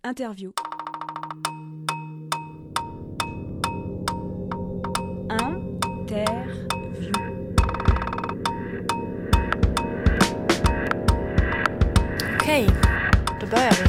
Interview. Interview. Okej, då börjar vi.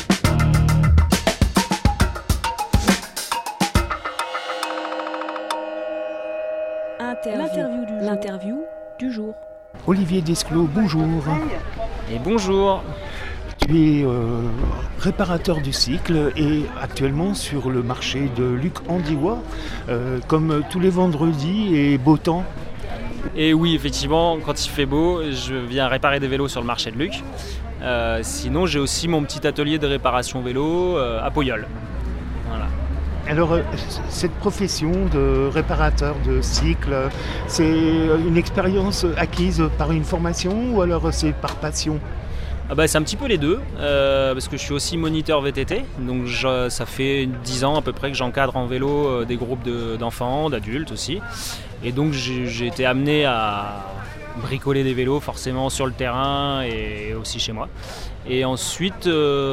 L'interview du jour. Olivier Desclos, bonjour. Et bonjour. Tu es réparateur du cycle et actuellement sur le marché de Luc-en-Diois, comme tous les vendredis et beau temps. Et oui, effectivement, quand il fait beau, je viens réparer des vélos sur le marché de Luc. Sinon, j'ai aussi mon petit atelier de réparation vélo à Poyol. Voilà. Alors, cette profession de réparateur de cycle, c'est une expérience acquise par une formation ou alors c'est par passion ? C'est un petit peu les deux, parce que je suis aussi moniteur VTT, donc ça fait 10 ans à peu près que j'encadre en vélo des groupes d'enfants, d'adultes aussi. Et donc j'ai été amené à bricoler des vélos forcément sur le terrain et aussi chez moi. Et ensuite,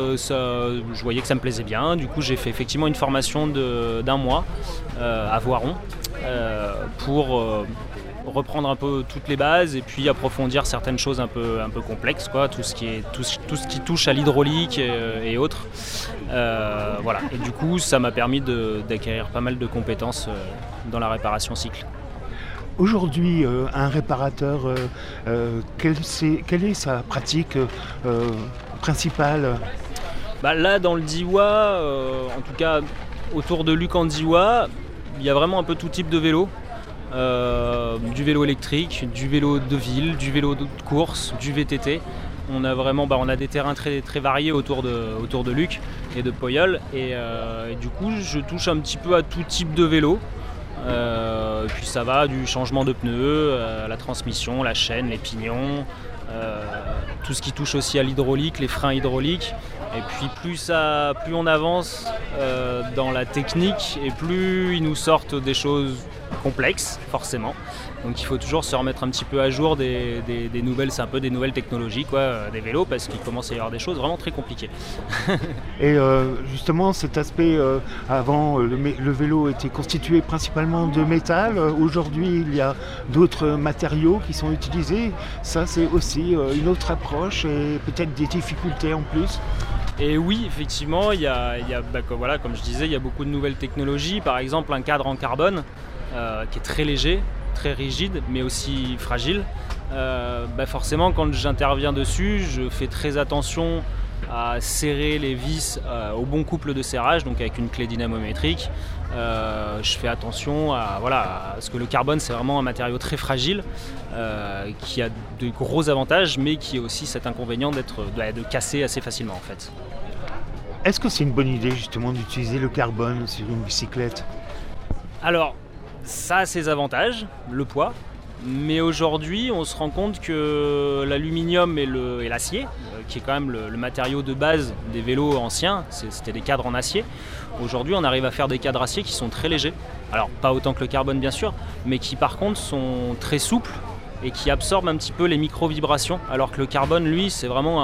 je voyais que ça me plaisait bien, du coup j'ai fait effectivement une formation d'un mois à Voiron pour reprendre un peu toutes les bases et puis approfondir certaines choses un peu complexes, quoi, tout ce qui touche à l'hydraulique et autres. Voilà. Et du coup, ça m'a permis d'acquérir pas mal de compétences dans la réparation cycle. Aujourd'hui, un réparateur, quelle est sa pratique principale ? Là, dans le Diois, en tout cas autour de Luc-en-Diois, il y a vraiment un peu tout type de vélo. Du vélo électrique, du vélo de ville, du vélo de course, du VTT. On a des terrains très, très variés autour de Luc et de Poyol. Et du coup, je touche un petit peu à tout type de vélo. Puis ça va du changement de pneus, la transmission, la chaîne, les pignons, tout ce qui touche aussi à l'hydraulique, les freins hydrauliques. Et puis plus on avance dans la technique et plus ils nous sortent des choses complexes forcément. Donc il faut toujours se remettre un petit peu à jour des nouvelles, c'est un peu des nouvelles technologies des vélos, parce qu'il commence à y avoir des choses vraiment très compliquées. Et justement cet aspect, avant le vélo était constitué principalement de métal, aujourd'hui il y a d'autres matériaux qui sont utilisés, ça c'est aussi une autre approche et peut-être des difficultés en plus. Et oui, effectivement, il y a comme je disais, il y a beaucoup de nouvelles technologies, par exemple un cadre en carbone qui est très léger, très rigide, mais aussi fragile. Forcément, quand j'interviens dessus, je fais très attention à serrer les vis au bon couple de serrage, donc avec une clé dynamométrique. Je fais attention à ce que le carbone, c'est vraiment un matériau très fragile qui a de gros avantages, mais qui a aussi cet inconvénient de casser assez facilement en fait. Est-ce que c'est une bonne idée justement d'utiliser le carbone sur une bicyclette ? Alors, ça a ses avantages, le poids, mais aujourd'hui on se rend compte que l'aluminium et l'acier, qui est quand même le matériau de base des vélos anciens, c'était des cadres en acier. Aujourd'hui on arrive à faire des cadres acier qui sont très légers, alors pas autant que le carbone bien sûr, mais qui par contre sont très souples et qui absorbent un petit peu les micro-vibrations, alors que le carbone lui c'est vraiment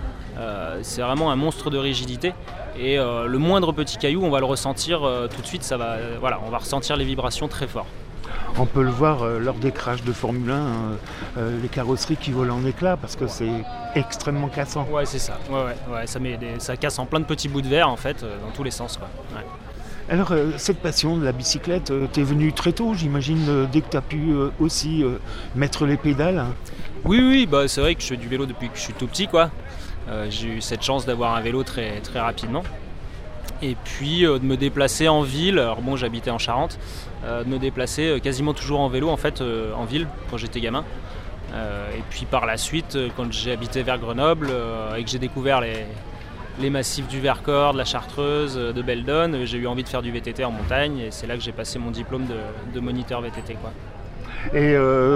un monstre de rigidité. Et le moindre petit caillou, on va le ressentir tout de suite, on va ressentir les vibrations très fort. On peut le voir lors des crashs de Formule 1, les carrosseries qui volent en éclats parce que c'est extrêmement cassant. Ouais, c'est ça. Ouais, ça casse en plein de petits bouts de verre en fait, dans tous les sens, quoi. Ouais. Alors, cette passion de la bicyclette, t'es venu très tôt, j'imagine, dès que tu as pu aussi mettre les pédales. Oui, c'est vrai que je fais du vélo depuis que je suis tout petit, quoi. J'ai eu cette chance d'avoir un vélo très, très rapidement. Et puis de me déplacer en ville, alors bon j'habitais en Charente, de me déplacer quasiment toujours en vélo en fait, en ville quand j'étais gamin. Et puis par la suite, quand j'ai habité vers Grenoble et que j'ai découvert les massifs du Vercors, de la Chartreuse, de Beldon, j'ai eu envie de faire du VTT en montagne et c'est là que j'ai passé mon diplôme de moniteur VTT, quoi. Et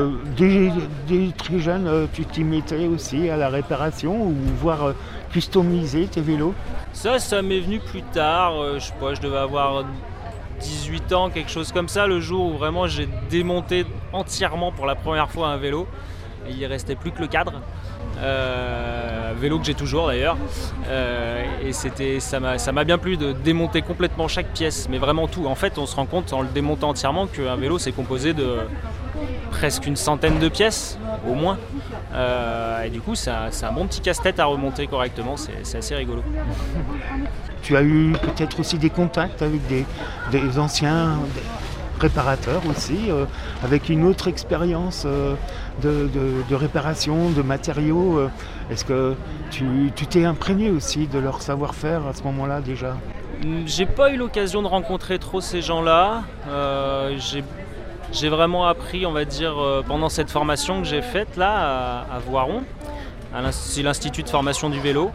dès très jeune, tu t'y mettais aussi à la réparation ou voire customiser tes vélos ? Ça m'est venu plus tard, je devais avoir 18 ans, quelque chose comme ça, le jour où vraiment j'ai démonté entièrement pour la première fois un vélo et il ne restait plus que le cadre. vélo que j'ai toujours d'ailleurs, et ça m'a bien plu de démonter complètement chaque pièce, mais vraiment tout. En fait, on se rend compte en le démontant entièrement qu'un vélo c'est composé de presque une centaine de pièces au moins, et du coup c'est un bon petit casse-tête à remonter correctement, c'est assez rigolo. Tu as eu peut-être aussi des contacts avec des anciens réparateurs aussi, avec une autre expérience de réparation, de matériaux. Est-ce que tu t'es imprégné aussi de leur savoir-faire à ce moment-là déjà ? J'ai pas eu l'occasion de rencontrer trop ces gens-là. J'ai vraiment appris, on va dire, pendant cette formation que j'ai faite là à Voiron. C'est l'Institut de formation du vélo.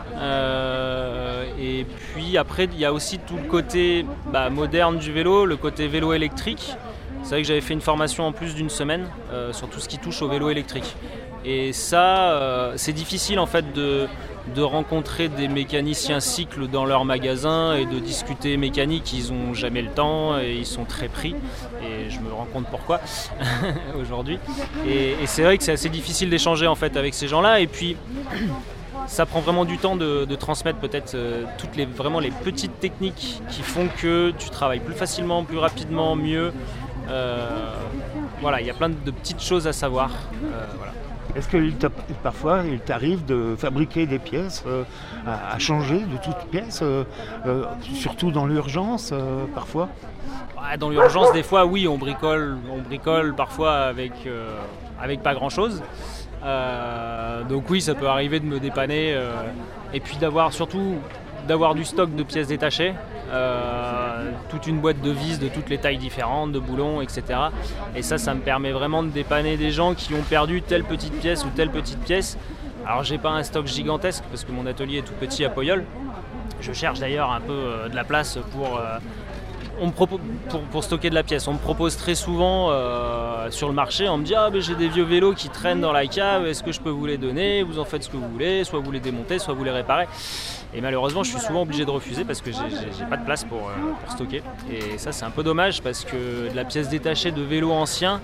Et puis après, il y a aussi tout le côté moderne du vélo, le côté vélo électrique. C'est vrai que j'avais fait une formation en plus d'une semaine sur tout ce qui touche au vélo électrique. Et ça, c'est difficile en fait de rencontrer des mécaniciens cycles dans leur magasin et de discuter mécanique. Ils n'ont jamais le temps et ils sont très pris. Et je me rends compte pourquoi aujourd'hui. Et c'est vrai que c'est assez difficile d'échanger en fait avec ces gens-là. Et puis ça prend vraiment du temps de transmettre peut-être toutes les petites techniques qui font que tu travailles plus facilement, plus rapidement, mieux. Voilà, il y a plein de petites choses à savoir. Voilà. Est-ce que parfois il t'arrive de fabriquer des pièces à changer de toutes pièces, surtout dans l'urgence parfois ? Dans l'urgence, des fois, oui, on bricole parfois avec pas grand-chose. Donc oui, ça peut arriver de me dépanner et puis d'avoir du stock de pièces détachées, toute une boîte de vis de toutes les tailles différentes, de boulons, etc. Et ça me permet vraiment de dépanner des gens qui ont perdu telle petite pièce ou telle petite pièce. Alors j'ai pas un stock gigantesque parce que mon atelier est tout petit à Poyol. Je cherche d'ailleurs un peu de la place pour stocker de la pièce. On me propose très souvent sur le marché, on me dit mais j'ai des vieux vélos qui traînent dans la cave, est-ce que je peux vous les donner ? Vous en faites ce que vous voulez, soit vous les démontez, soit vous les réparez. Et malheureusement je suis souvent obligé de refuser parce que j'ai pas de place pour stocker. Et ça c'est un peu dommage parce que de la pièce détachée de vélos anciens,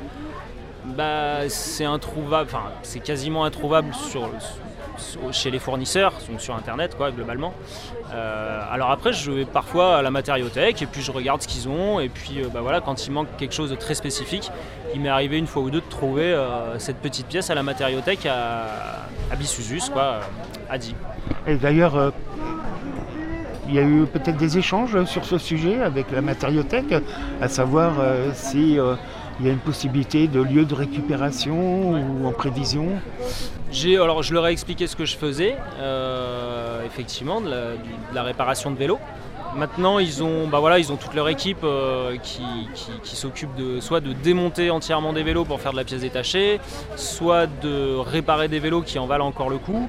c'est introuvable, c'est quasiment introuvable chez les fournisseurs, donc sur internet globalement. Alors après je vais parfois à la matériothèque et puis je regarde ce qu'ils ont et puis quand il manque quelque chose de très spécifique, il m'est arrivé une fois ou deux de trouver cette petite pièce à la matériothèque à Bissuzus, à Die. Et d'ailleurs il y a eu peut-être des échanges sur ce sujet avec la matériothèque, à savoir si il y a une possibilité de lieu de récupération ou en prévision. Je leur ai expliqué ce que je faisais, effectivement, de la réparation de vélos. Maintenant, ils ont toute leur équipe qui s'occupe soit de démonter entièrement des vélos pour faire de la pièce détachée, soit de réparer des vélos qui en valent encore le coup.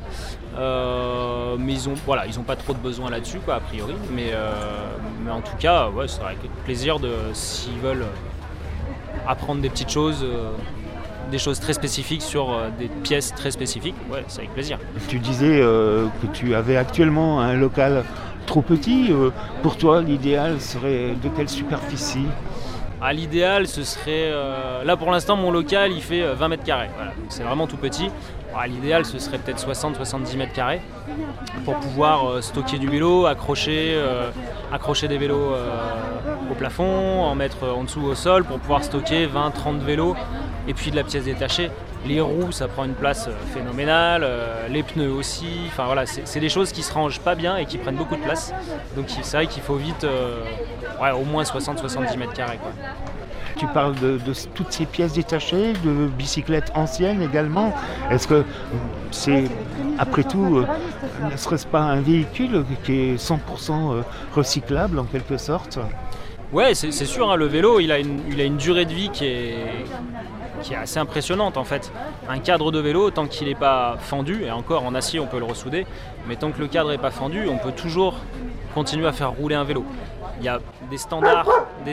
Mais ils ont pas trop de besoin là-dessus, a priori. Mais en tout cas, ce serait avec plaisir s'ils veulent apprendre des petites choses. Des choses très spécifiques sur des pièces très spécifiques, c'est avec plaisir. Tu disais que tu avais actuellement un local trop petit. Pour toi, l'idéal serait de quelle superficie ? L'idéal, ce serait... là, pour l'instant, mon local, il fait 20 mètres carrés. Voilà. Donc, c'est vraiment tout petit. L'idéal, ce serait peut-être 60-70 mètres carrés pour pouvoir stocker du vélo, accrocher des vélos au plafond, en mettre en dessous au sol pour pouvoir stocker 20-30 vélos et puis de la pièce détachée. Les roues, ça prend une place phénoménale, les pneus aussi. C'est des choses qui se rangent pas bien et qui prennent beaucoup de place. Donc c'est vrai qu'il faut vite au moins 60-70 mètres carrés. Tu parles de toutes ces pièces détachées, de bicyclettes anciennes également. Est-ce que c'est, après tout, ne serait-ce pas un véhicule qui est 100% recyclable en quelque sorte ? Ouais, c'est sûr, le vélo, il a une durée de vie qui est assez impressionnante en fait. Un cadre de vélo, tant qu'il n'est pas fendu, et encore en acier on peut le ressouder, mais tant que le cadre n'est pas fendu, on peut toujours continuer à faire rouler un vélo. Il y a des standards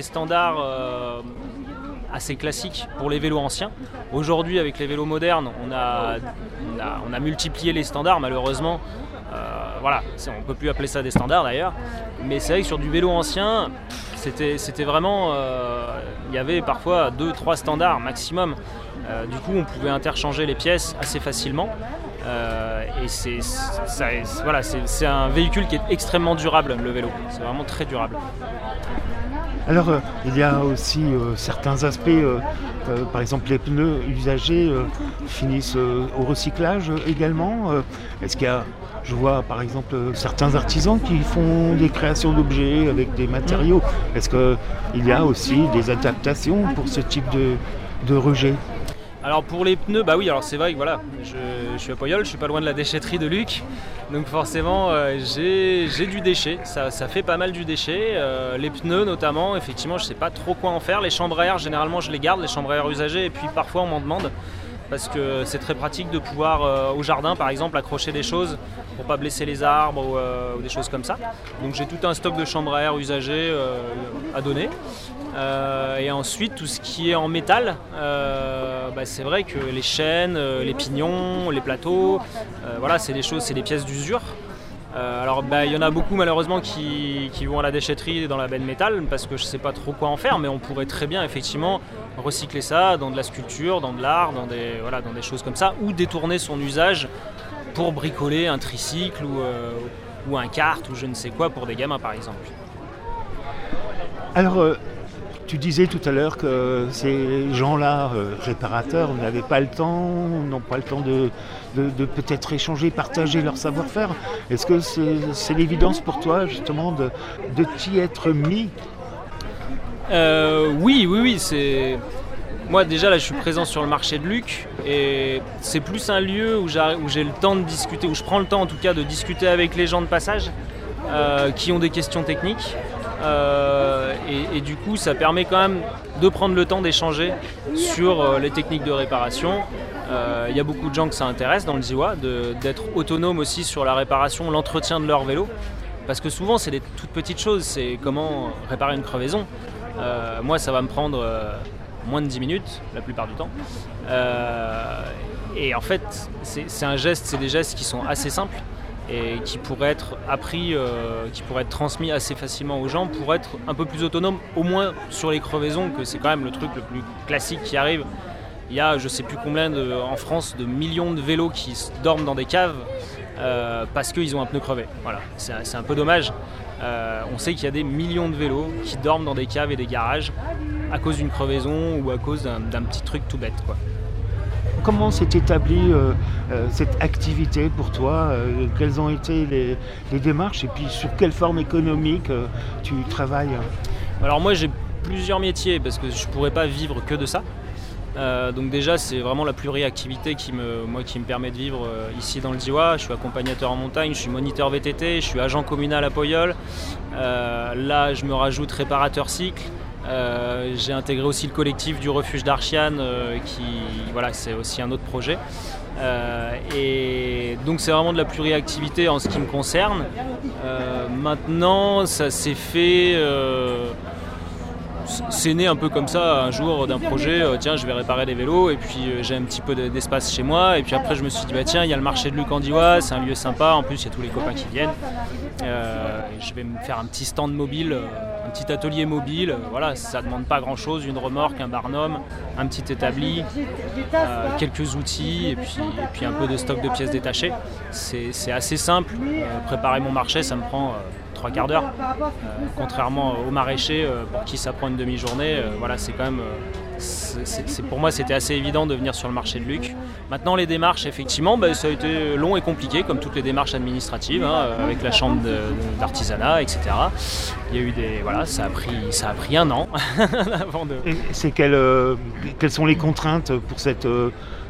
assez classiques pour les vélos anciens. Aujourd'hui, avec les vélos modernes, on a multiplié les standards malheureusement. On ne peut plus appeler ça des standards d'ailleurs, mais c'est vrai que sur du vélo ancien, c'était vraiment, il y avait parfois 2-3 standards maximum. Du coup, on pouvait interchanger les pièces assez facilement. Et c'est un véhicule qui est extrêmement durable, le vélo. C'est vraiment très durable. Alors, il y a aussi certains aspects, par exemple les pneus usagés finissent au recyclage également. Est-ce qu'il y a, je vois par exemple certains artisans qui font des créations d'objets avec des matériaux. Est-ce qu'il y a aussi des adaptations pour ce type de rejet ? Alors pour les pneus, bah oui, alors c'est vrai que voilà, je suis à Poyol, je suis pas loin de la déchetterie de Luc, donc forcément j'ai du déchet, ça fait pas mal du déchet. Les pneus notamment, effectivement je sais pas trop quoi en faire. Les chambres à air, généralement je les garde, les chambres à air usagées, et puis parfois on m'en demande, parce que c'est très pratique de pouvoir au jardin par exemple accrocher des choses pour pas blesser les arbres ou des choses comme ça. Donc j'ai tout un stock de chambres à air usagées à donner. Et ensuite tout ce qui est en métal, c'est vrai que les chaînes, les pignons, les plateaux, c'est des choses, c'est des pièces d'usure. Alors il y en a beaucoup malheureusement qui vont à la déchetterie dans la benne métal parce que je sais pas trop quoi en faire, mais on pourrait très bien effectivement recycler ça dans de la sculpture, dans de l'art, dans des choses comme ça, ou détourner son usage pour bricoler un tricycle ou un kart ou je ne sais quoi pour des gamins par exemple. Alors tu disais tout à l'heure que ces gens-là, réparateurs, n'avaient pas le temps, n'ont pas le temps de peut-être échanger, partager leur savoir-faire. Est-ce que c'est l'évidence pour toi justement de t'y être mis ? Oui, c'est... Moi déjà là je suis présent sur le marché de Luc et c'est plus un lieu où j'ai le temps de discuter, où je prends le temps en tout cas de discuter avec les gens de passage qui ont des questions techniques. Et du coup ça permet quand même de prendre le temps d'échanger sur les techniques de réparation. Il y a beaucoup de gens que ça intéresse dans le Diois d'être autonome aussi sur la réparation, l'entretien de leur vélo, parce que souvent c'est des toutes petites choses, c'est comment réparer une crevaison. Moi ça va me prendre moins de 10 minutes la plupart du temps, et en fait c'est des gestes qui sont assez simples et qui pourraient être appris, qui pourraient être transmis assez facilement aux gens pour être un peu plus autonomes, au moins sur les crevaisons, que c'est quand même le truc le plus classique qui arrive. Il y a je sais plus combien en France de millions de vélos qui dorment dans des caves parce qu'ils ont un pneu crevé. Voilà, c'est un peu dommage. On sait qu'il y a des millions de vélos qui dorment dans des caves et des garages à cause d'une crevaison ou à cause d'un petit truc tout bête, quoi. Comment s'est établie cette activité pour toi ? Quelles ont été les démarches et puis sur quelle forme économique tu travailles ? Alors moi j'ai plusieurs métiers parce que je ne pourrais pas vivre que de ça. Donc déjà c'est vraiment la pluriactivité qui me permet de vivre ici dans le Diois. Je suis accompagnateur en montagne, je suis moniteur VTT, je suis agent communal à Poyol. Là je me rajoute réparateur cycle. J'ai intégré aussi le collectif du refuge d'Archiane c'est aussi un autre projet. Et donc c'est vraiment de la pluriactivité en ce qui me concerne. Maintenant ça s'est fait... C'est né un peu comme ça un jour d'un projet, tiens je vais réparer des vélos et puis j'ai un petit peu d'espace chez moi et puis après je me suis dit tiens il y a le marché de Luc en Diois, c'est un lieu sympa, en plus il y a tous les copains qui viennent, je vais me faire un petit stand mobile, un petit atelier mobile, ça demande pas grand chose, une remorque, un barnum, un petit établi, quelques outils et puis un peu de stock de pièces détachées. C'est assez simple, préparer mon marché ça me prend 3 quarts d'heure, contrairement aux maraîchers pour qui ça prend une demi-journée. C'est quand même, pour moi c'était assez évident de venir sur le marché de Luc. Maintenant les démarches effectivement ça a été long et compliqué comme toutes les démarches administratives avec la chambre d'artisanat etc. Il y a eu ça a pris un an avant de... Et c'est quelles sont les contraintes pour cette durée ?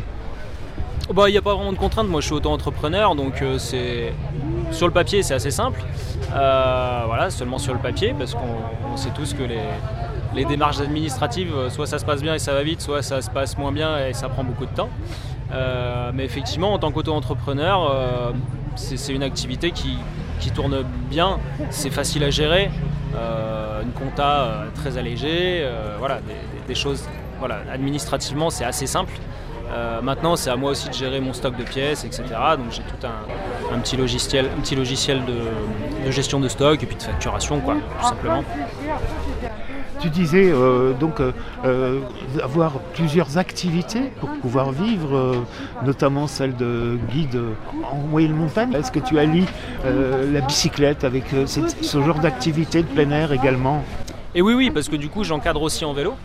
Il n'y a pas vraiment de contraintes, moi je suis auto-entrepreneur donc sur le papier c'est assez simple, seulement sur le papier parce qu'on sait tous que les démarches administratives soit ça se passe bien et ça va vite, soit ça se passe moins bien et ça prend beaucoup de temps. Mais effectivement en tant qu'auto-entrepreneur c'est une activité qui tourne bien, c'est facile à gérer, une compta très allégée, des choses administrativement c'est assez simple. Maintenant, c'est à moi aussi de gérer mon stock de pièces, etc. Donc j'ai tout un petit logiciel de gestion de stock et puis de facturation, quoi, tout simplement. Tu disais avoir plusieurs activités pour pouvoir vivre, notamment celle de guide en moyenne montagne. Est-ce que tu allies la bicyclette avec ce genre d'activité de plein air également ? Et oui, parce que du coup j'encadre aussi en vélo.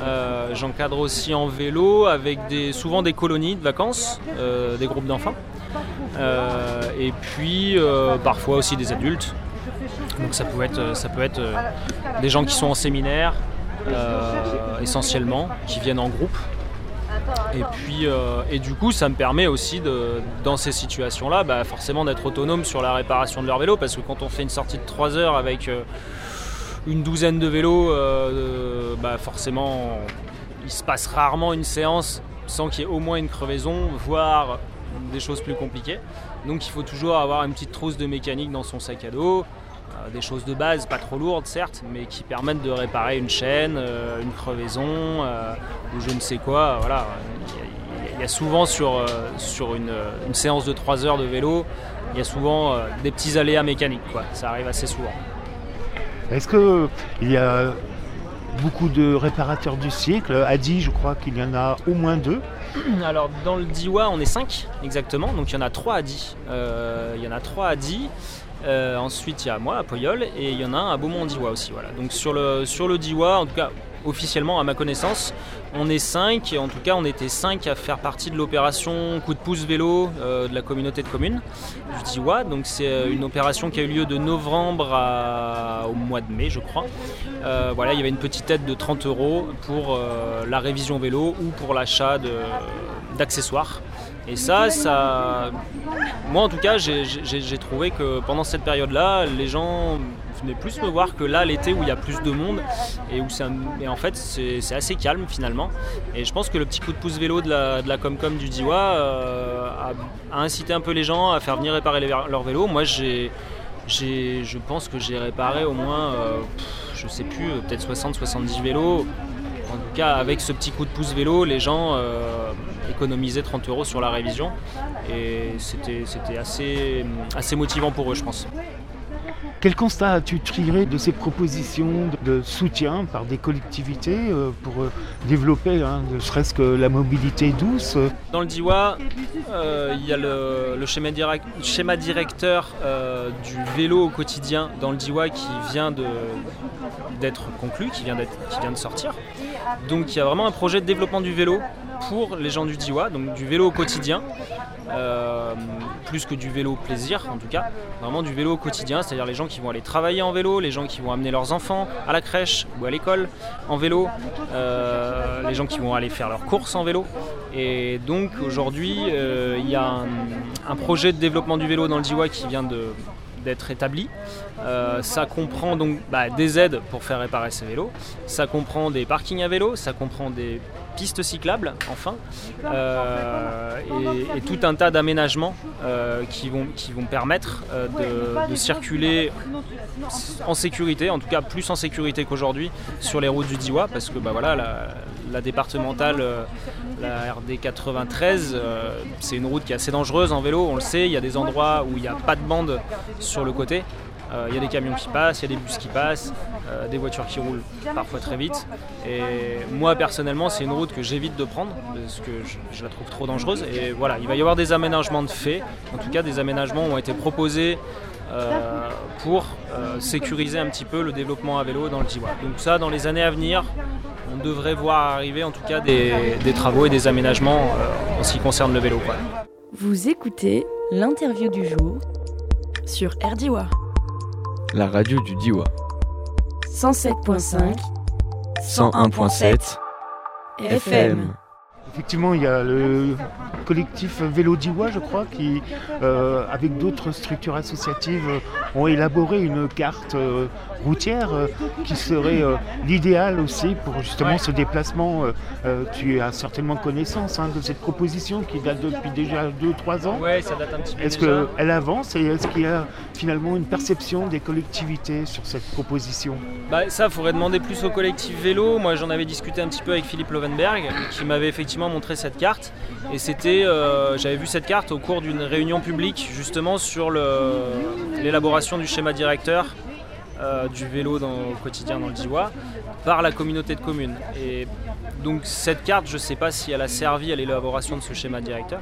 Avec souvent des colonies de vacances, des groupes d'enfants. Et puis parfois aussi des adultes. Donc ça peut être des gens qui sont en séminaire, essentiellement, qui viennent en groupe. Et du coup, ça me permet aussi, dans ces situations-là, forcément d'être autonome sur la réparation de leur vélo, parce que quand on fait une sortie de 3 heures avec une douzaine de vélos, forcément, il se passe rarement une séance sans qu'il y ait au moins une crevaison, voire des choses plus compliquées. Donc il faut toujours avoir une petite trousse de mécanique dans son sac à dos, des choses de base, pas trop lourdes certes, mais qui permettent de réparer une chaîne, une crevaison, ou je ne sais quoi. Voilà. Il y a souvent sur une séance de 3 heures de vélo, il y a souvent des petits aléas mécaniques, quoi. Ça arrive assez souvent. Est-ce qu'il y a beaucoup de réparateurs du cycle ? À Die, je crois qu'il y en a au moins 2. Alors dans le Diois, on est 5 exactement, donc il y en a 3 à Die. Ensuite il y a moi à Poyol et il y en a un à Beaumont-en-Diois aussi. Voilà. Donc sur le Diois, en tout cas officiellement à ma connaissance, on est 5 et en tout cas on était 5 à faire partie de l'opération Coup de pouce vélo de la communauté de communes du Diois. Donc c'est une opération qui a eu lieu de novembre au mois de mai je crois. Il y avait une petite aide de 30 € pour la révision vélo ou pour l'achat d'accessoires. Et ça, moi en tout cas, j'ai trouvé que pendant cette période-là, les gens venaient plus me voir que là l'été où il y a plus de monde et en fait c'est assez calme finalement. Et je pense que le petit coup de pouce vélo de la Comcom du Diois a incité un peu les gens à faire venir réparer leur vélo. Moi je pense que j'ai réparé au moins, je sais plus, peut-être 60-70 vélos. En tout cas, avec ce petit coup de pouce vélo, les gens économisaient 30 € sur la révision et c'était assez motivant pour eux, je pense. Quel constat as-tu tiré de ces propositions de soutien par des collectivités pour développer ne serait-ce que la mobilité douce ? Dans le Diois, il y a le schéma directeur du vélo au quotidien dans le Diois qui vient d'être conclu, qui vient de sortir. Donc il y a vraiment un projet de développement du vélo pour les gens du Diois, donc du vélo au quotidien, plus que du vélo plaisir en tout cas, vraiment du vélo au quotidien, c'est-à-dire les gens qui vont aller travailler en vélo, les gens qui vont amener leurs enfants à la crèche ou à l'école en vélo, les gens qui vont aller faire leurs courses en vélo. Et donc aujourd'hui, il y a un projet de développement du vélo dans le Diois qui vient d'être établi. Ça comprend donc des aides pour faire réparer ces vélos, ça comprend des parkings à vélo, ça comprend des pistes cyclables enfin, et tout un tas d'aménagements qui vont permettre de circuler en sécurité, en tout cas plus en sécurité qu'aujourd'hui sur les routes du Diois, parce que la départementale, la RD 93, c'est une route qui est assez dangereuse en vélo, on le sait, il y a des endroits où il n'y a pas de bande sur le côté. Il y a des camions qui passent, il y a des bus qui passent, des voitures qui roulent parfois très vite. Et moi personnellement, c'est une route que j'évite de prendre parce que je la trouve trop dangereuse. Et voilà, il va y avoir des aménagements de fait. En tout cas, des aménagements ont été proposés pour sécuriser un petit peu le développement à vélo dans le Diois. Donc ça, dans les années à venir, on devrait voir arriver en tout cas des travaux et des aménagements en ce qui concerne le vélo, quoi. Vous écoutez l'interview du jour sur RDiois. La radio du Diois. 107.5, 101.7 FM. Effectivement, il y a le collectif Vélo Diois, je crois, qui, avec d'autres structures associatives, ont élaboré une carte routière qui serait l'idéal aussi pour justement ce déplacement. Tu as certainement connaissance de cette proposition qui date depuis déjà 2-3 ans. Oui, ça date un petit peu Est-ce déjà. qu'elle avance et est-ce qu'il y a finalement une perception des collectivités sur cette proposition? Ça, il faudrait demander plus au collectif vélo. Moi, j'en avais discuté un petit peu avec Philippe Lovenberg, qui m'avait effectivement montré cette carte. Et c'était, j'avais vu cette carte au cours d'une réunion publique, justement sur l'élaboration du schéma directeur du vélo au quotidien dans le Diois, par la communauté de communes. Et donc cette carte, je ne sais pas si elle a servi à l'élaboration de ce schéma directeur.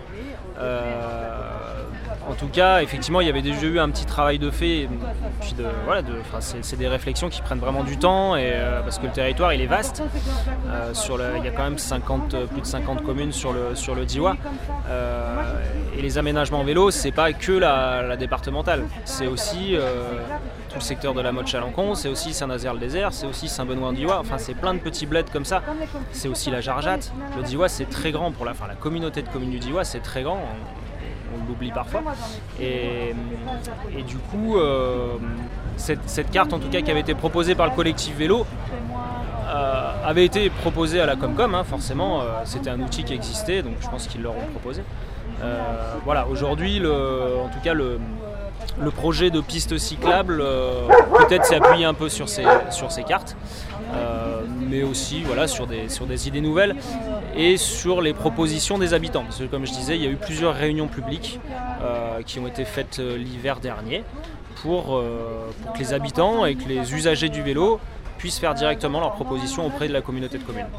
En tout cas, effectivement, il y avait déjà eu un petit travail de fait. Puis c'est des réflexions qui prennent vraiment du temps, parce que le territoire il est vaste. Il y a quand même plus de 50 communes sur le Diois. Et les aménagements vélo, c'est pas que la départementale. C'est aussi tout le secteur de la Motte-Chalancon, c'est aussi Saint-Nazaire-le-Désert, c'est aussi Saint-Benoît-en-Diois. Enfin, c'est plein de petits bleds comme ça. C'est aussi la Jargeatte. Le Diois, c'est très grand pour la communauté de communes du Diois, c'est très grand. On l'oublie parfois. Et du coup, cette carte, en tout cas, qui avait été proposée par le collectif vélo, avait été proposée à la Comcom, forcément. C'était un outil qui existait, donc je pense qu'ils l'auront proposé. Aujourd'hui, en tout cas, le projet de piste cyclable peut-être s'est appuyé un peu sur ces cartes, mais aussi sur des idées nouvelles et sur les propositions des habitants. Parce que comme je disais, il y a eu plusieurs réunions publiques qui ont été faites l'hiver dernier pour que les habitants et que les usagers du vélo puissent faire directement leurs propositions auprès de la communauté de communes.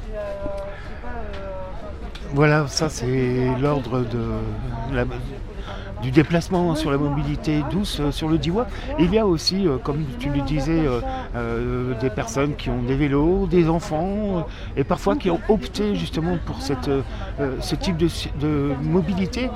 Voilà, ça c'est l'ordre du déplacement sur la mobilité douce sur le Diois. Il y a aussi, comme tu le disais, des personnes qui ont des vélos, des enfants, et parfois qui ont opté justement pour ce type de mobilité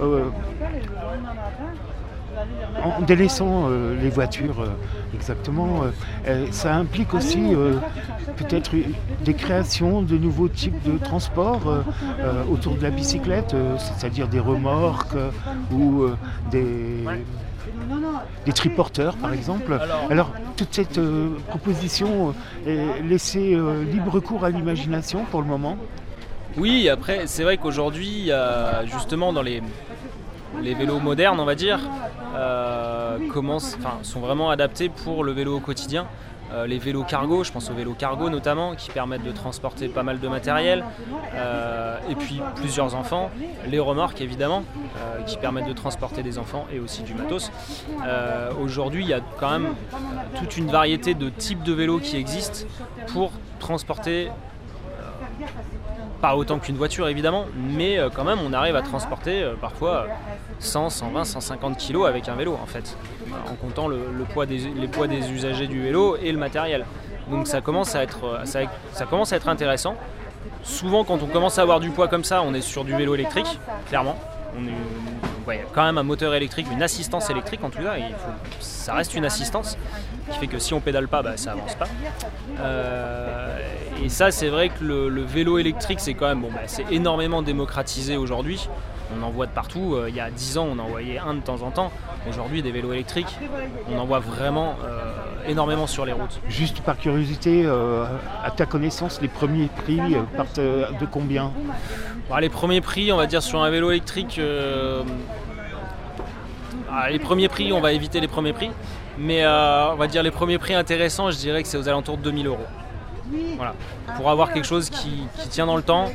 en délaissant les voitures. Exactement. Ça implique aussi peut-être des créations de nouveaux types de transports autour de la bicyclette, c'est-à-dire des remorques ou des triporteurs par exemple. Alors toute cette proposition est laissée libre cours à l'imagination pour le moment. Oui, après c'est vrai qu'aujourd'hui il y a justement dans les vélos modernes, on va dire, sont vraiment adaptés pour le vélo au quotidien. Les vélos cargo, je pense aux vélos cargo notamment, qui permettent de transporter pas mal de matériel, et puis plusieurs enfants. Les remorques évidemment, qui permettent de transporter des enfants et aussi du matos. Aujourd'hui, il y a quand même toute une variété de types de vélos qui existent pour transporter pas autant qu'une voiture évidemment, mais quand même on arrive à transporter parfois 100, 120, 150 kg avec un vélo en fait, en comptant les poids des usagers du vélo et le matériel. Donc ça commence à être intéressant. Souvent quand on commence à avoir du poids comme ça, on est sur du vélo électrique, clairement. Il y a quand même un moteur électrique, une assistance électrique en tout cas, ça reste une assistance qui fait que si on pédale pas, ça avance pas. Et ça c'est vrai que le vélo électrique c'est quand même c'est énormément démocratisé aujourd'hui. On en voit de partout, il y a 10 ans on en voyait un de temps en temps. Aujourd'hui des vélos électriques, on en voit vraiment énormément sur les routes. Juste par curiosité, à ta connaissance, les premiers prix partent de combien ? Les premiers prix, on va dire sur un vélo électrique, les premiers prix, on va éviter les premiers prix, mais on va dire les premiers prix intéressants, je dirais que c'est aux alentours de 2000 €. Voilà. Pour avoir quelque chose qui tient dans le temps,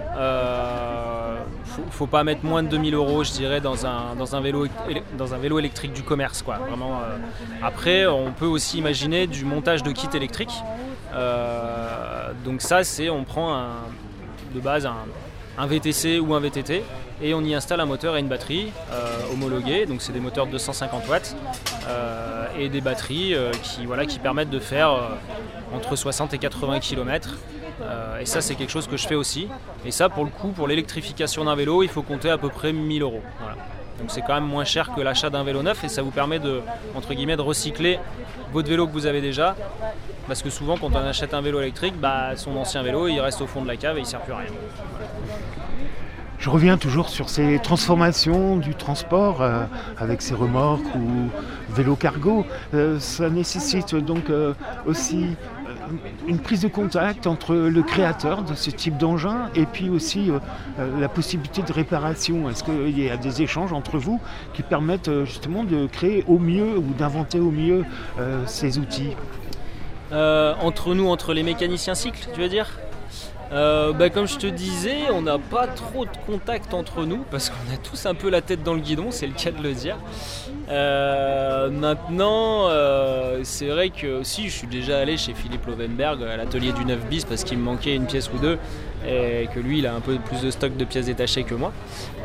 faut pas mettre moins de 2000 €, je dirais, dans un vélo électrique du commerce, quoi. Vraiment. Après, on peut aussi imaginer du montage de kits électriques. Donc ça, on prend de base un VTC ou un VTT et on y installe un moteur et une batterie homologués, donc c'est des moteurs de 250 watts et des batteries qui permettent de faire entre 60 et 80 km. Et ça c'est quelque chose que je fais aussi, et ça pour le coup pour l'électrification d'un vélo il faut compter à peu près 1000 €. Voilà. Donc c'est quand même moins cher que l'achat d'un vélo neuf et ça vous permet de recycler votre vélo que vous avez déjà, parce que souvent quand on achète un vélo électrique, son ancien vélo il reste au fond de la cave et il ne sert plus à rien. Voilà. Je reviens toujours sur ces transformations du transport avec ces remorques ou vélo cargo. Ça nécessite donc aussi une prise de contact entre le créateur de ce type d'engin et puis aussi la possibilité de réparation. Est-ce qu'il y a des échanges entre vous qui permettent justement de créer au mieux ou d'inventer au mieux ces outils ? Entre nous, entre les mécaniciens cycles, tu veux dire ? Comme je te disais, on n'a pas trop de contact entre nous parce qu'on a tous un peu la tête dans le guidon, c'est le cas de le dire. Maintenant, c'est vrai que si je suis déjà allé chez Philippe Lovenberg à l'atelier du 9 bis parce qu'il me manquait une pièce ou deux et que lui il a un peu plus de stock de pièces détachées que moi.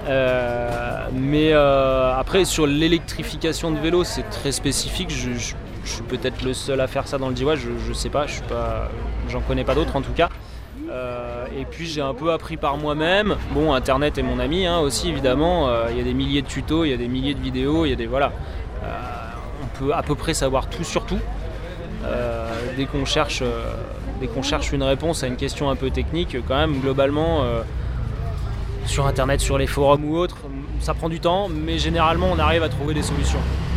Mais après sur l'électrification de vélo c'est très spécifique, je suis peut-être le seul à faire ça dans le Diois, je sais pas, j'en connais pas d'autres en tout cas. Et puis j'ai un peu appris par moi-même. Bon, Internet est mon ami aussi évidemment. Il y a des milliers de tutos, il y a des milliers de vidéos, il y a des on peut à peu près savoir tout sur tout. Dès qu'on cherche une réponse à une question un peu technique, quand même globalement sur Internet, sur les forums ou autres, ça prend du temps, mais généralement on arrive à trouver des solutions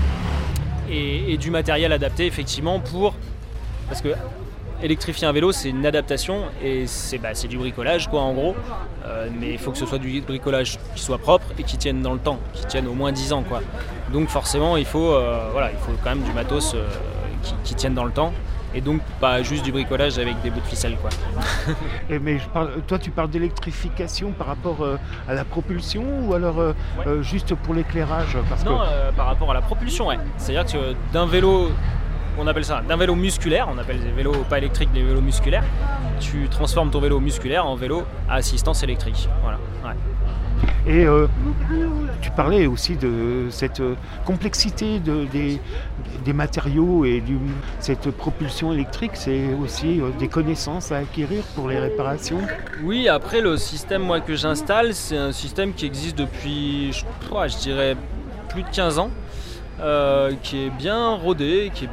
et du matériel adapté effectivement parce que électrifier un vélo c'est une adaptation et c'est du bricolage quoi en gros, mais il faut que ce soit du bricolage qui soit propre et qui tienne dans le temps, qui tienne au moins 10 ans quoi. Donc forcément il faut quand même du matos qui tienne dans le temps et donc pas juste du bricolage avec des bouts de ficelle quoi. Mais toi tu parles d'électrification par rapport à la propulsion ou alors juste pour l'éclairage par rapport à la propulsion ouais. C'est-à-dire que d'un vélo on appelle ça d'un vélo musculaire, on appelle les vélos pas électriques des vélos musculaires, tu transformes ton vélo musculaire en vélo à assistance électrique. Voilà. Ouais. Et tu parlais aussi de cette complexité des matériaux et cette propulsion électrique, c'est aussi des connaissances à acquérir pour les réparations. Oui, après le système que j'installe, c'est un système qui existe depuis, je dirais, plus de 15 ans. Qui est bien rodé, qui est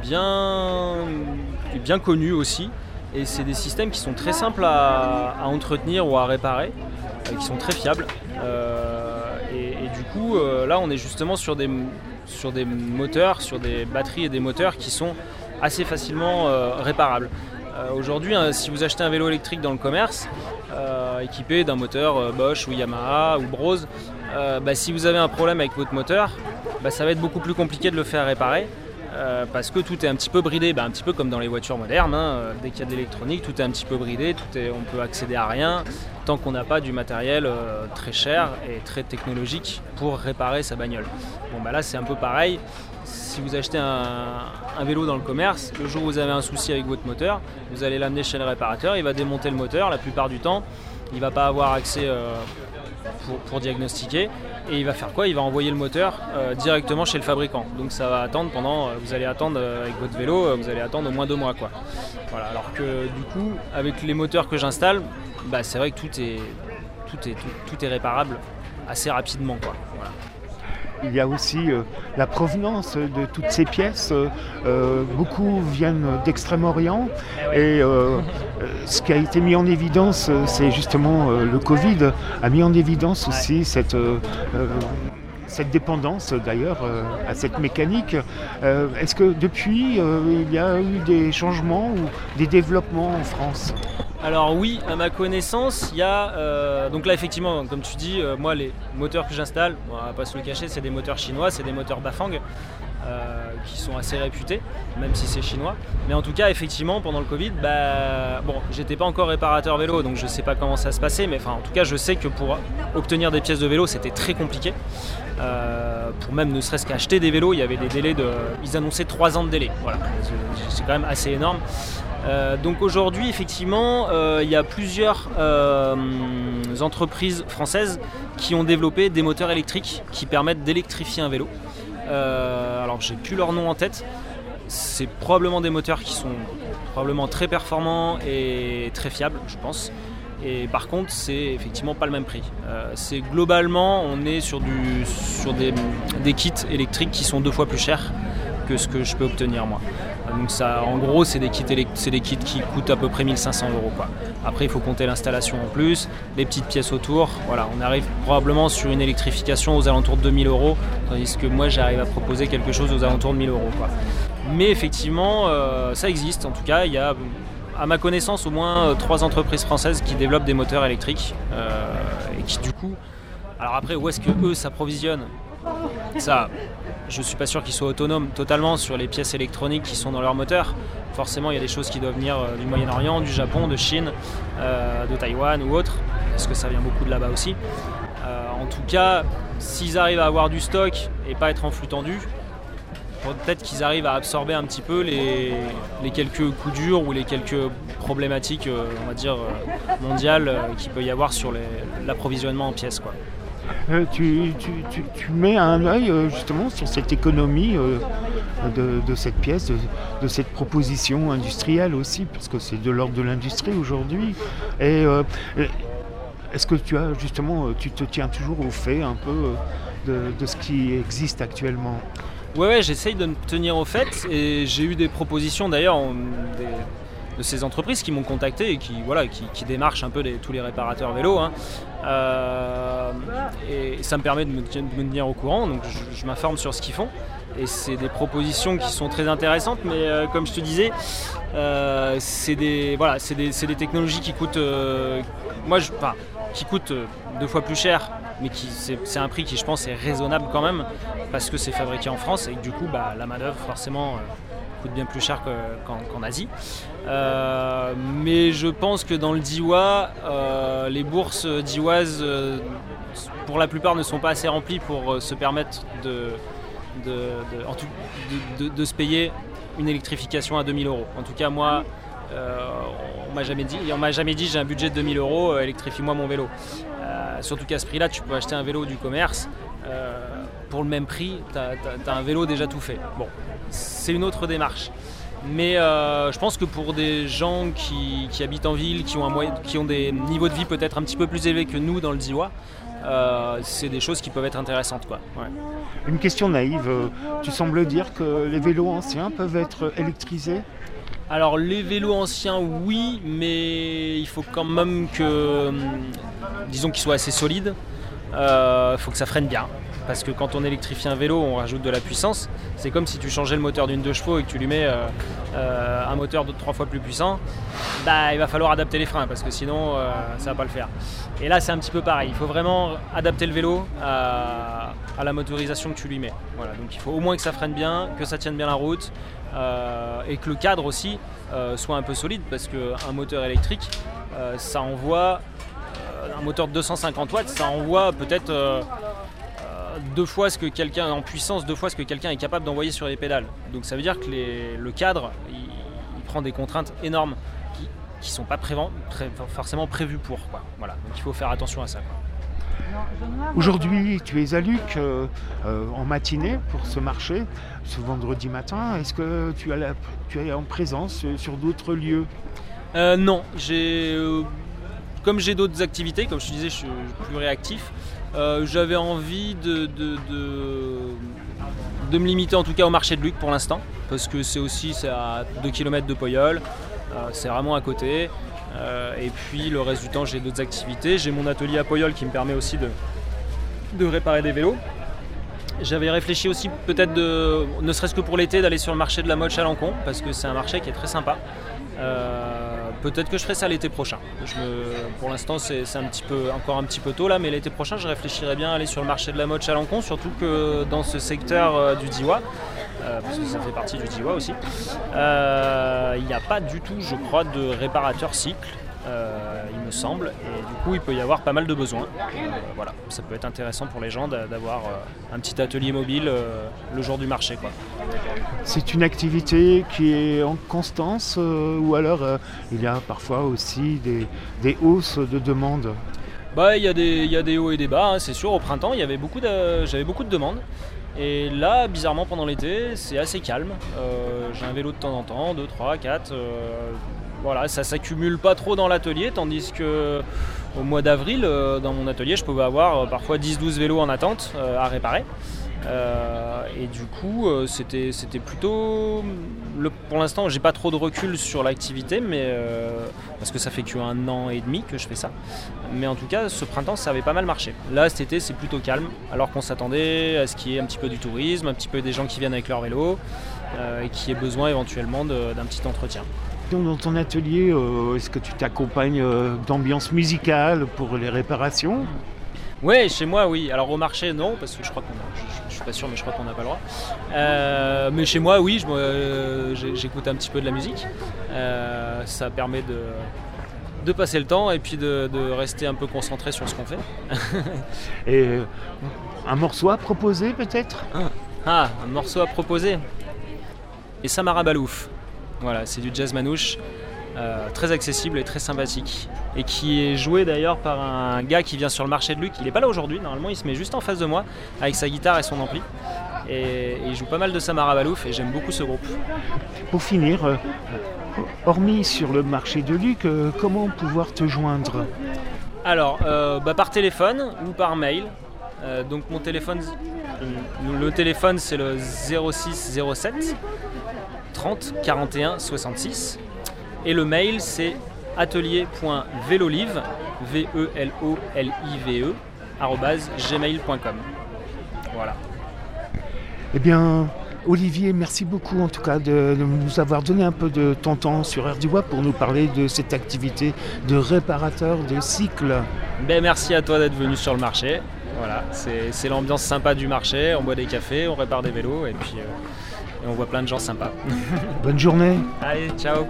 bien connu aussi. Et c'est des systèmes qui sont très simples à entretenir ou à réparer, qui sont très fiables. Et du coup, là, on est justement sur des moteurs, sur des batteries et des moteurs qui sont assez facilement réparables. Aujourd'hui, si vous achetez un vélo électrique dans le commerce, équipé d'un moteur Bosch ou Yamaha ou Brose, si vous avez un problème avec votre moteur, ça va être beaucoup plus compliqué de le faire réparer parce que tout est un petit peu bridé, un petit peu comme dans les voitures modernes. Dès qu'il y a de l'électronique, tout est un petit peu bridé, on peut accéder à rien tant qu'on n'a pas du matériel très cher et très technologique pour réparer sa bagnole. Là c'est un peu pareil. Si vous achetez un vélo dans le commerce, le jour où vous avez un souci avec votre moteur, vous allez l'amener chez le réparateur, il va démonter le moteur, la plupart du temps, il ne va pas avoir accès pour diagnostiquer et il va faire quoi ? Il va envoyer le moteur directement chez le fabricant. Donc ça va attendre vous allez attendre avec votre vélo, vous allez attendre au moins 2 mois quoi. Voilà, alors que du coup, avec les moteurs que j'installe, c'est vrai que tout est réparable assez rapidement quoi. Voilà. Il y a aussi la provenance de toutes ces pièces. Beaucoup viennent d'Extrême-Orient et ce qui a été mis en évidence, c'est justement le Covid a mis en évidence aussi cette dépendance d'ailleurs à cette mécanique. Est-ce que depuis il y a eu des changements ou des développements en France ? Alors oui, à ma connaissance, il y a... donc là effectivement, comme tu dis, moi les moteurs que j'installe, on va pas se le cacher, c'est des moteurs chinois, c'est des moteurs Bafang qui sont assez réputés, même si c'est chinois. Mais en tout cas, effectivement, pendant le Covid, j'étais pas encore réparateur vélo, donc je sais pas comment ça se passait, mais en tout cas, je sais que pour obtenir des pièces de vélo, c'était très compliqué. Pour même ne serait-ce qu'acheter des vélos, il y avait des délais ils annonçaient 3 ans de délai. Voilà, c'est quand même assez énorme. Donc aujourd'hui, effectivement, il y a plusieurs entreprises françaises qui ont développé des moteurs électriques qui permettent d'électrifier un vélo. Alors j'ai plus leur nom en tête. C'est probablement des moteurs qui sont probablement très performants et très fiables, je pense. Et par contre, c'est effectivement pas le même prix. C'est globalement, on est sur des kits électriques qui sont 2 fois plus chers que ce que je peux obtenir moi. Donc ça, en gros, c'est des kits qui coûtent à peu près 1 500 €, quoi. Après, il faut compter l'installation en plus, les petites pièces autour. Voilà, on arrive probablement sur une électrification aux alentours de 2 000 €, tandis que moi, j'arrive à proposer quelque chose aux alentours de 1 000 €, quoi. Mais effectivement, ça existe. En tout cas, il y a, à ma connaissance, au moins 3 entreprises françaises qui développent des moteurs électriques et qui, du coup... Alors après, où est-ce qu'eux s'approvisionnent ? Ça, je ne suis pas sûr qu'ils soient autonomes totalement sur les pièces électroniques qui sont dans leur moteur. Forcément, il y a des choses qui doivent venir du Moyen-Orient, du Japon, de Chine, de Taïwan ou autre, parce que ça vient beaucoup de là-bas aussi. En tout cas, s'ils arrivent à avoir du stock et pas être en flux tendu, peut-être qu'ils arrivent à absorber un petit peu les quelques coups durs ou les quelques problématiques, on va dire, mondiales qu'il peut y avoir sur l'approvisionnement en pièces, quoi. Tu mets un œil justement sur cette économie de cette pièce, de cette proposition industrielle aussi, parce que c'est de l'ordre de l'industrie aujourd'hui. Et est-ce que tu te tiens toujours au fait un peu de ce qui existe actuellement ? Ouais, j'essaye de me tenir au fait et j'ai eu des propositions d'ailleurs de ces entreprises qui m'ont contacté et qui démarchent un peu tous les réparateurs vélos. Et ça me permet de me tenir au courant, donc je m'informe sur ce qu'ils font. Et c'est des propositions qui sont très intéressantes, mais comme je te disais, c'est des technologies qui coûtent, qui coûtent 2 fois plus cher, mais c'est un prix qui, je pense, est raisonnable quand même, parce que c'est fabriqué en France et que du coup, la main-d'œuvre, forcément, coûte bien plus cher qu'en Asie. Mais je pense que dans le Diois, les bourses dioises, pour la plupart, ne sont pas assez remplies pour se permettre de se payer une électrification à 2 000 €. En tout cas, moi, on m'a jamais dit j'ai un budget de 2 000 €, électrifie-moi mon vélo. Surtout qu'à ce prix-là, tu peux acheter un vélo du commerce. Pour le même prix, tu as un vélo déjà tout fait. Bon, c'est une autre démarche. Mais je pense que pour des gens qui habitent en ville, qui ont des niveaux de vie peut-être un petit peu plus élevés que nous dans le Diois, c'est des choses qui peuvent être intéressantes, quoi. Ouais. Une question naïve, tu sembles dire que les vélos anciens peuvent être électrisés ? Alors les vélos anciens, oui, mais il faut quand même disons qu'ils soient assez solides. Il faut que ça freine bien. Parce que quand on électrifie un vélo, on rajoute de la puissance. C'est comme si tu changeais le moteur d'une 2 chevaux et que tu lui mets un moteur de 3 fois plus puissant. Il va falloir adapter les freins parce que sinon ça va pas le faire. Et là c'est un petit peu pareil. Il faut vraiment adapter le vélo à la motorisation que tu lui mets. Voilà, donc il faut au moins que ça freine bien, que ça tienne bien la route et que le cadre aussi soit un peu solide, parce qu'un moteur électrique, ça envoie un moteur de 250 watts, ça envoie peut-être 2 fois ce que quelqu'un en puissance, 2 fois ce que quelqu'un est capable d'envoyer sur les pédales. Donc ça veut dire que le cadre, il prend des contraintes énormes qui sont pas forcément prévues pour, quoi. Voilà. Donc il faut faire attention à ça, quoi. Aujourd'hui, tu es à Luc en matinée pour ce marché, ce vendredi matin. Est-ce que tu es en présence sur d'autres lieux ? Non, comme j'ai d'autres activités, comme je te disais, je suis plus réactif. J'avais envie de me limiter en tout cas au marché de Luc pour l'instant, parce que c'est à 2 km de Poyol, c'est vraiment à côté. Et puis le reste du temps, j'ai d'autres activités. J'ai mon atelier à Poyol qui me permet aussi de réparer des vélos. J'avais réfléchi aussi peut-être, ne serait-ce que pour l'été, d'aller sur le marché de la mode Chalancon, parce que c'est un marché qui est très sympa. Peut-être que je ferai ça l'été prochain. Pour l'instant, c'est encore un petit peu tôt là, mais l'été prochain, je réfléchirais bien à aller sur le marché de la mode Chalancon, surtout que dans ce secteur du Diois, parce que ça fait partie du Diois aussi, il n'y a pas du tout, je crois, de réparateur cycle, il me semble, et du coup, il peut y avoir pas mal de besoins. Voilà, ça peut être intéressant pour les gens d'avoir un petit atelier mobile le jour du marché, quoi. C'est une activité qui est en constance ou alors il y a parfois aussi des hausses de demande ? Il y a des hauts et des bas, hein, c'est sûr. Au printemps, j'avais beaucoup de demandes. Et là, bizarrement, pendant l'été, c'est assez calme. J'ai un vélo de temps en temps, 2, 3, 4. Voilà, ça s'accumule pas trop dans l'atelier, tandis qu'au mois d'avril, dans mon atelier, je pouvais avoir parfois 10-12 vélos en attente à réparer. Et du coup, c'était plutôt... Pour l'instant, j'ai pas trop de recul sur l'activité, mais parce que ça fait qu'1 an et demi que je fais ça. Mais en tout cas, ce printemps, ça avait pas mal marché. Là, cet été, c'est plutôt calme, alors qu'on s'attendait à ce qu'il y ait un petit peu du tourisme, un petit peu des gens qui viennent avec leur vélo, et qui aient besoin éventuellement d'un petit entretien. Dans ton atelier, est-ce que tu t'accompagnes d'ambiance musicale pour les réparations ? Oui, chez moi, oui. Alors au marché, non, parce que je crois je suis pas sûr, mais je crois qu'on n'a pas le droit. Mais chez moi, oui, j'écoute un petit peu de la musique. Ça permet de passer le temps et puis de rester un peu concentré sur ce qu'on fait. Et un morceau à proposer peut-être ? Un morceau à proposer. Et Samara Balouf. Voilà, c'est du jazz manouche, très accessible et très sympathique. Et qui est joué d'ailleurs par un gars qui vient sur le marché de Luc. Il n'est pas là aujourd'hui, normalement il se met juste en face de moi avec sa guitare et son ampli. Et il joue pas mal de Samara Balouf et j'aime beaucoup ce groupe. Pour finir, hormis sur le marché de Luc, comment pouvoir te joindre ? Alors, par téléphone ou par mail. Donc mon téléphone, le téléphone c'est le 06 07 30 41 66 et le mail c'est atelier.velolive velolive @gmail.com. Voilà. Eh bien, Olivier, merci beaucoup en tout cas de nous avoir donné un peu de ton temps sur Air du Bois pour nous parler de cette activité de réparateur de cycles. Merci à toi d'être venu sur le marché. Voilà, c'est l'ambiance sympa du marché. On boit des cafés, on répare des vélos et puis on voit plein de gens sympas. Bonne journée. Allez, ciao.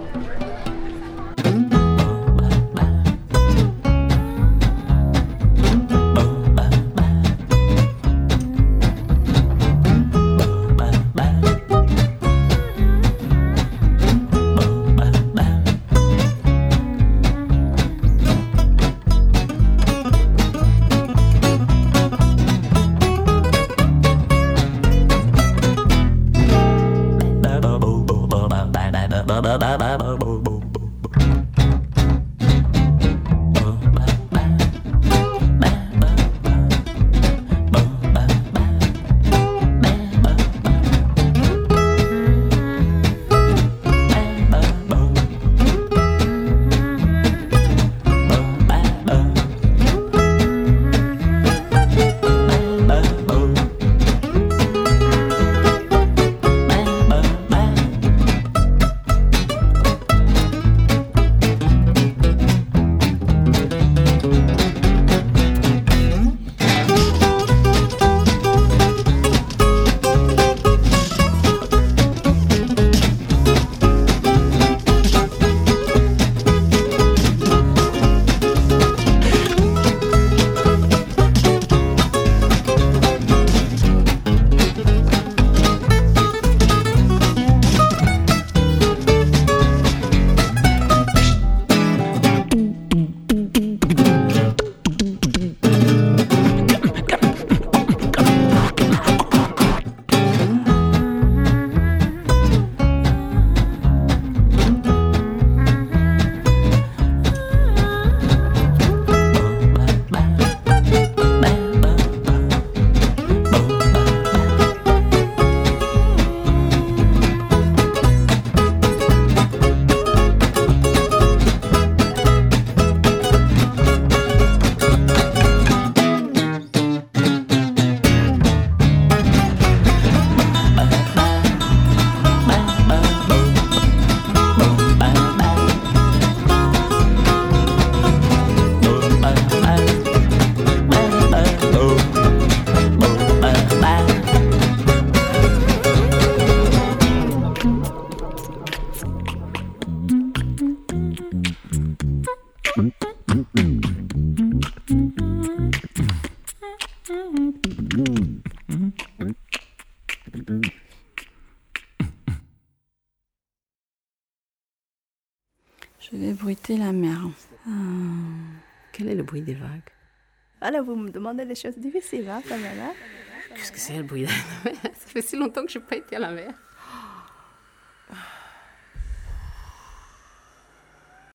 Je vais bruiter la mer. Quel est le bruit des vagues? Ah là, vous me demandez des choses difficiles, hein, quand même. Hein. Qu'est-ce que c'est le bruit de la mer? Ça fait si longtemps que je n'ai pas été à la mer.